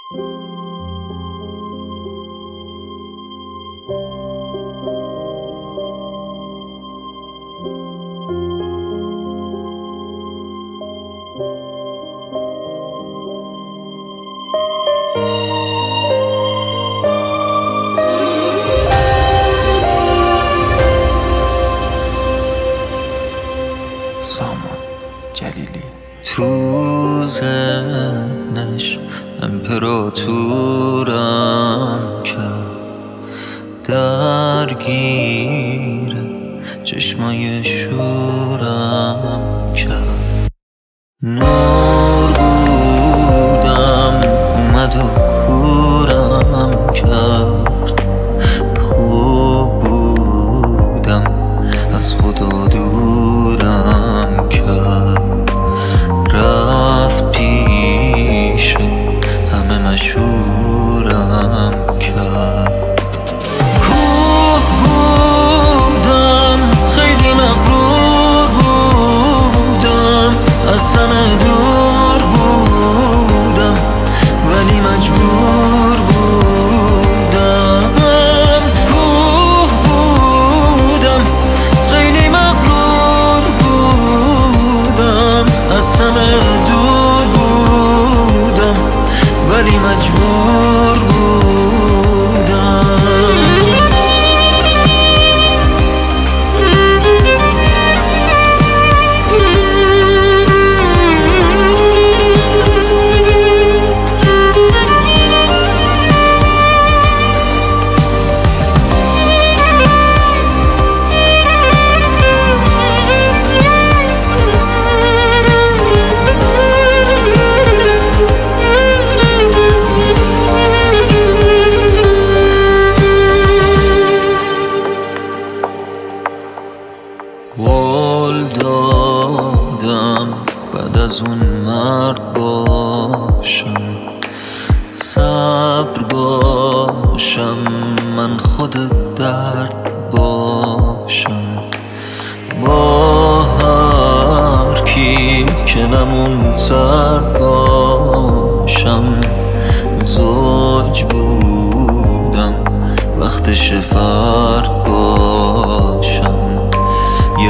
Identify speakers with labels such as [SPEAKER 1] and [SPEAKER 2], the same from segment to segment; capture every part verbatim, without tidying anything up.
[SPEAKER 1] سامان جلیلی.
[SPEAKER 2] تو ذهنش امپراتورم کرد، درگیر چشمای شورم کرد. نور بودم اومد و کورم کرد، خوب بودم از خدا دورم کرد. رفت پیش همه مشهورم کرد. کوه بودم خیلی مغرور بودم، از همه دور بودم ولی مجبور بودم. کوه بودم خیلی مغرور بودم، از همه دور بودم ولی مجبور بودم. قول دادم بعد از اون مرد باشم، صبر باشم، من خود درد باشم. با هر کی که نمون سرد باشم. زوج بودم وقتش فرد باشم. یه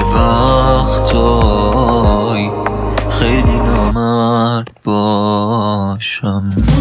[SPEAKER 2] وقتای خیلی نامرد باشم.